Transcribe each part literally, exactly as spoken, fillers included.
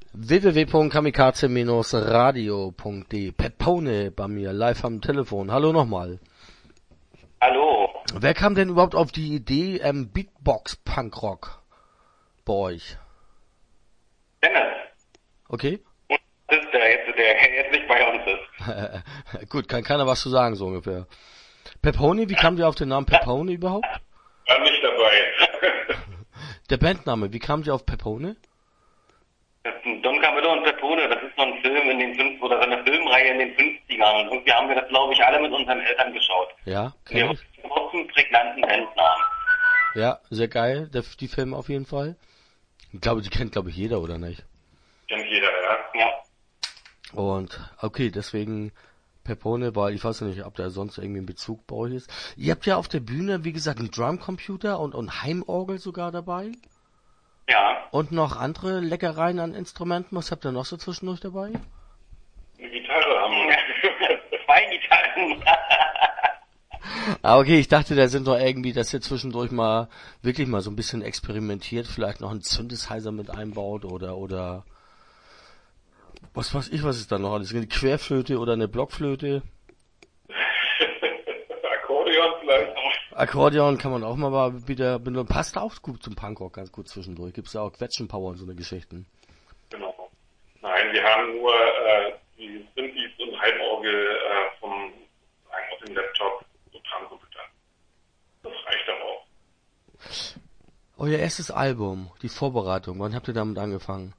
w w w punkt kamikaze radio punkt d e. Pepone bei mir, live am Telefon. Hallo nochmal. Hallo. Wer kam denn überhaupt auf die Idee, ähm, Beatbox-Punkrock bei euch? Dennis. Okay. Und das ist der jetzt, der jetzt nicht bei uns ist. Gut, kann keiner was zu sagen, so ungefähr. Pepone, wie kam ihr auf den Namen Pepone überhaupt? War nicht dabei. Der Bandname, wie kam ihr auf Pepone? Das ist ein Don Camillo und Pepone, das ist so ein Film in den fünfzig oder so eine Filmreihe in den fünfzigern und irgendwie haben wir das, glaube ich, alle mit unseren Eltern geschaut. Ja, kenn ich. Wir haben einen prägnanten Bandnamen. Ja, sehr geil, der, die Filme auf jeden Fall. Ich glaube, die kennt, glaube ich, jeder, oder nicht? Kennt jeder, ja. Ja. Und, okay, deswegen Pepone, weil ich weiß nicht, ob da sonst irgendwie ein Bezug bei euch ist. Ihr habt ja auf der Bühne, wie gesagt, einen Drumcomputer und, und Heimorgel sogar dabei. Ja. Und noch andere Leckereien an Instrumenten. Was habt ihr noch so zwischendurch dabei? Eine Gitarre haben wir. Zwei Gitarren. Ah, okay, ich dachte, da sind doch irgendwie, dass ihr zwischendurch mal wirklich mal so ein bisschen experimentiert, vielleicht noch einen Synthesizer mit einbaut oder oder was weiß ich, was ist da noch alles? Eine Querflöte oder eine Blockflöte? Akkordeon vielleicht auch. Akkordeon kann man auch mal wieder, passt auch gut zum Punkrock, ganz gut zwischendurch. Gibt's ja auch Quetschenpower und so eine Geschichten. Genau. Nein, wir haben nur äh, die Synthes und Heimorgel äh, vom, sagen aus dem Laptop und Drumcomputer. Das reicht aber auch. Euer erstes Album, die Vorbereitung, wann habt ihr damit angefangen?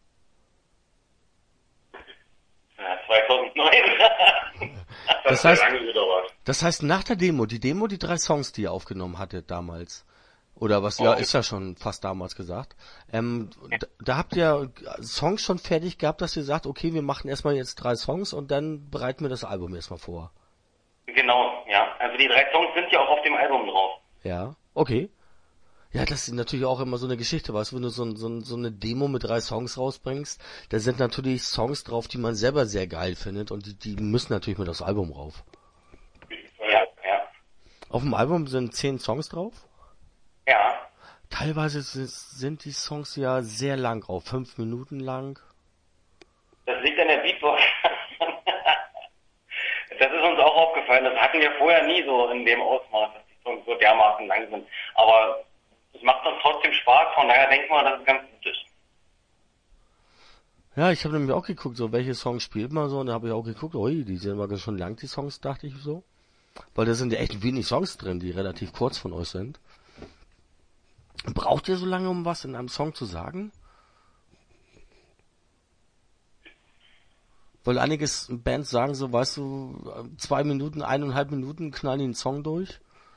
Ja, zweitausendneun. das, das heißt, lange gedauert. Das heißt, nach der Demo, die Demo, die drei Songs, die ihr aufgenommen hattet damals, oder was, oh, ja, ist ja schon fast damals gesagt, ähm, da, da habt ihr Songs schon fertig gehabt, dass ihr sagt, okay, wir machen erstmal jetzt drei Songs und dann bereiten wir das Album erstmal vor. Genau, ja. Also die drei Songs sind ja auch auf dem Album drauf. Ja, okay. Ja, das ist natürlich auch immer so eine Geschichte, weißt du, wenn du so, so, so eine Demo mit drei Songs rausbringst, da sind natürlich Songs drauf, die man selber sehr geil findet und die, die müssen natürlich mit aufs Album rauf. Ja, ja. Auf dem Album sind zehn Songs drauf? Ja. Teilweise sind die Songs ja sehr lang drauf, fünf Minuten lang. Das liegt an der Beatbox. Das ist uns auch aufgefallen, das hatten wir vorher nie so in dem Ausmaß, dass die Songs so dermaßen lang sind. Aber es macht uns trotzdem Spaß, von daher denken wir, dass es ganz gut ist. Ja, ich habe nämlich auch geguckt, so welche Songs spielt man so, und da habe ich auch geguckt, ui, die sind aber schon lang, die Songs, dachte ich so. Weil da sind ja echt wenig Songs drin, die relativ kurz von euch sind. Braucht ihr so lange, um was in einem Song zu sagen? Weil einige Bands sagen so, weißt du, zwei Minuten, eineinhalb Minuten knallen die einen Song durch.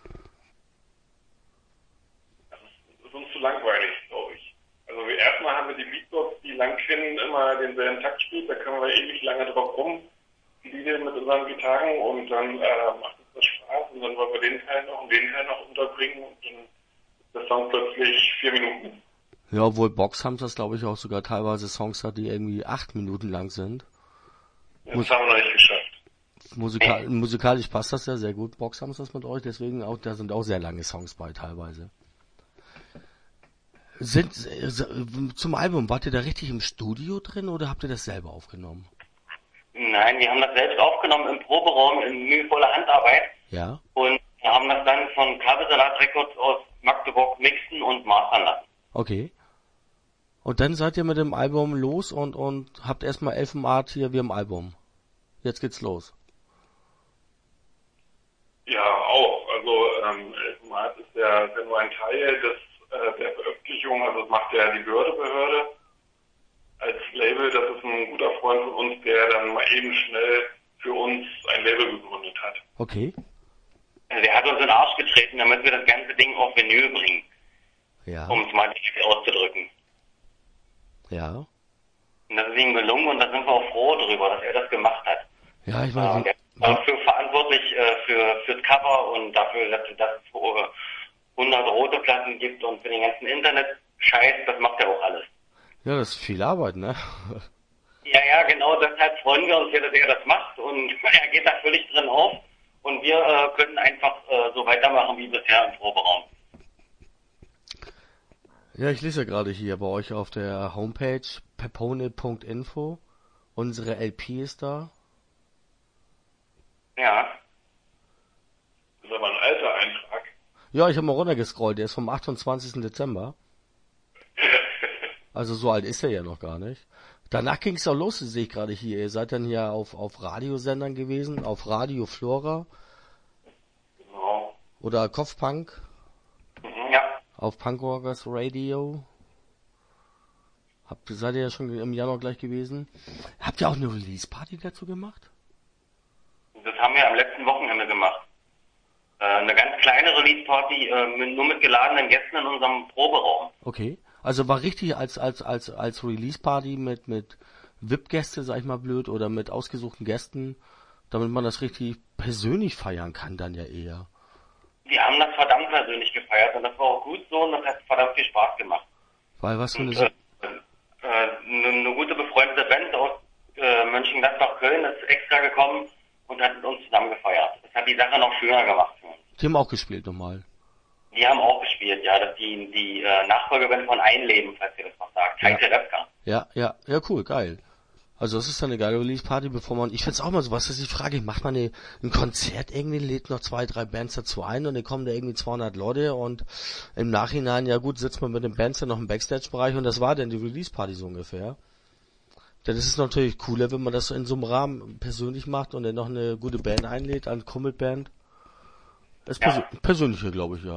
Das ist uns zu langweilig, glaube ich. Also wir erstmal haben wir die Beatbox, die lang kennen, immer denselben Takt spielt, da können wir ewig lange drauf rumliegen mit unseren Gitarren und dann äh, macht uns das Spaß und dann wollen wir den Teil noch und den Teil noch unterbringen und dann ist der Song plötzlich vier Minuten. Ja, obwohl Box haben das, glaube ich, auch sogar teilweise Songs hat, die irgendwie acht Minuten lang sind. Das Mus- haben wir noch nicht geschafft. Musikal- musikalisch passt das ja sehr gut. Box haben das mit euch, deswegen auch, da sind auch sehr lange Songs bei teilweise. Sind äh, zum Album, wart ihr da richtig im Studio drin oder habt ihr das selber aufgenommen? Nein, wir haben das selbst aufgenommen im Proberaum in mühevoller Handarbeit. Ja. Und haben das dann von Kabelsalat Records aus Magdeburg mixen und mastern lassen. Okay. Und dann seid ihr mit dem Album los und und habt erstmal Elfenart hier wie im Album. Jetzt geht's los. Ja, auch. Also ähm, Elfenart ist ja, ist ja nur ein Teil des äh, der Veröffentlichung, also das macht ja die Behörde-Behörde als Label. Das ist ein guter Freund von uns, der dann mal eben schnell für uns ein Label gegründet hat. Okay. Also der hat uns in den Arsch getreten, damit wir das ganze Ding auf Vinyl bringen. Ja. Um es mal direkt auszudrücken. Ja. Und das ist ihm gelungen und da sind wir auch froh drüber, dass er das gemacht hat. Ja, ich meine, er war dafür verantwortlich äh, für fürs Cover und dafür, dass, dass es so hundert rote Platten gibt und für den ganzen Internet-Scheiß, das macht er auch alles. Ja, das ist viel Arbeit, ne? Ja, ja, genau, deshalb freuen wir uns hier, dass er das macht und er geht da völlig drin auf und wir äh, können einfach äh, so weitermachen wie bisher im Proberaum. Ja, ich lese ja gerade hier bei euch auf der Homepage pepone punkt info. Unsere L P ist da. Ja. Das ist aber ein alter Eintrag. Ja, ich habe mal runtergescrollt, der ist vom achtundzwanzigsten Dezember. Also so alt ist er ja noch gar nicht. Danach ging es auch los, sehe ich gerade hier. Ihr seid dann hier auf, auf Radiosendern gewesen, auf Radio Flora. Genau. Oder Kopfpunk. Mhm, ja. Auf Punkrockers Radio. Habt, seid ihr ja schon im Januar gleich gewesen. Habt ihr auch eine Release-Party dazu gemacht? Das haben wir am letzten Wochenende gemacht. Äh, eine ganz kleine Release-Party, äh, mit, nur mit geladenen Gästen in unserem Proberaum. Okay. Also war richtig als als als als Release-Party mit mit V I P-Gäste, sag ich mal blöd, oder mit ausgesuchten Gästen, damit man das richtig persönlich feiern kann dann ja eher. Wir haben das verdammt persönlich gefeiert und das war auch gut so und das hat verdammt viel Spaß gemacht. Weil was für eine... Und, äh, äh, eine, eine gute befreundete Band aus äh, Mönchengladbach Köln ist extra gekommen und hat mit uns zusammen gefeiert. Das hat die Sache noch schöner gemacht für uns. Die haben auch gespielt nochmal. Die haben auch gespielt, ja, dass die die äh, Nachfolgerin von Einleben, falls ihr das noch sagt, Ja. Heike Repka. Ja, ja, ja, cool, geil. Also das ist dann eine geile Release-Party, bevor man... Ich find's auch mal so, was ist die Frage, macht man eine, ein Konzert irgendwie, lädt noch zwei, drei Bands dazu ein und dann kommen da irgendwie zweihundert Leute und im Nachhinein, ja gut, sitzt man mit den Bands dann noch im Backstage-Bereich und das war dann die Release-Party so ungefähr. Denn es ist natürlich cooler, wenn man das in so einem Rahmen persönlich macht und dann noch eine gute Band einlädt, eine Kumpelband. Das ist Ja. persö persönlicher, glaube ich, ja.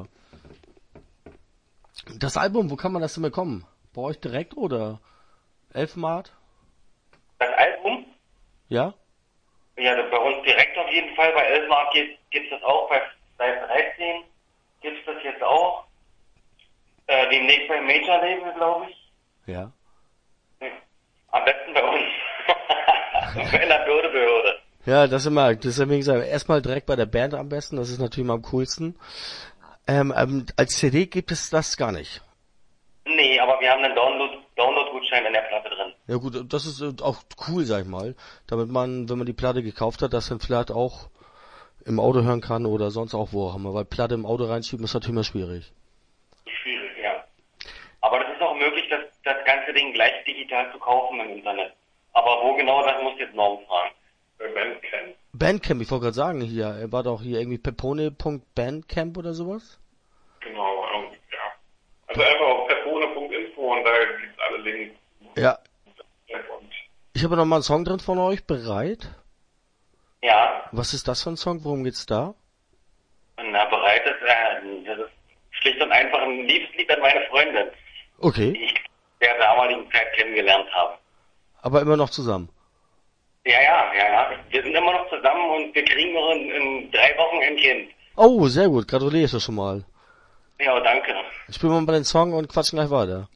Das Album, wo kann man das denn bekommen? Bei euch direkt oder Elfmart? Das Album, Ja? ja, bei uns direkt auf jeden Fall, bei Elfmark gibt es das auch, bei Live dreizehn gibt es das jetzt auch. Äh, demnächst beim Major Label, glaube ich. Ja. Am besten bei uns. In der Bürde Behörde. Ja, das immer, das ist ja wie gesagt, erstmal direkt bei der Band am besten, das ist natürlich mal am coolsten. Ähm, ähm, als C D gibt es das gar nicht. Nee, aber wir haben einen Download, Download-Gutschein in der Platte drin. Ja gut, das ist äh, auch cool, sag ich mal, damit man, wenn man die Platte gekauft hat, das dann vielleicht auch im Auto hören kann oder sonst auch wo auch immer, weil Platte im Auto reinschieben ist natürlich immer schwierig. Schwierig, ja. Aber das ist auch möglich, das, das ganze Ding gleich digital zu kaufen im Internet. Aber wo genau, das muss jetzt Norm fragen. Bei Bandcamp. Bandcamp, ich wollte gerade sagen, hier, er war doch hier irgendwie pepone punkt bandcamp oder sowas? Genau, ja. Also einfach auf pepone punkt info und da gibt's alle Links. Ja. Und Ich habe noch mal einen Song drin von euch, bereit? ja, Was ist das für ein Song? Worum geht's da? na, bereit ist, äh, das ist schlicht und einfach ein Liebeslied an meine Freundin, Okay, die ich in der damaligen Zeit kennengelernt habe. aber immer noch zusammen. Ja, ja, ja, ja. Wir sind immer noch zusammen und wir kriegen noch in, in drei Wochen ein Kind. Oh, sehr gut, gratuliere ich dir schon mal. Ja, danke. Spielen wir mal den Song und quatschen gleich weiter.